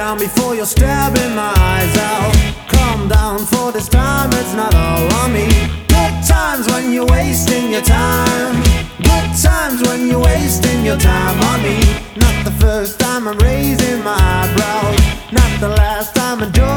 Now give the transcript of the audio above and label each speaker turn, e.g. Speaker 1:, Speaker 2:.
Speaker 1: down before you're stabbing my eyes out. Calm down, for this time it's not all on me. Good times when you're wasting your time. Good times when you're wasting your time on me. Not the first time I'm raising my eyebrows. Not the last time I'm doing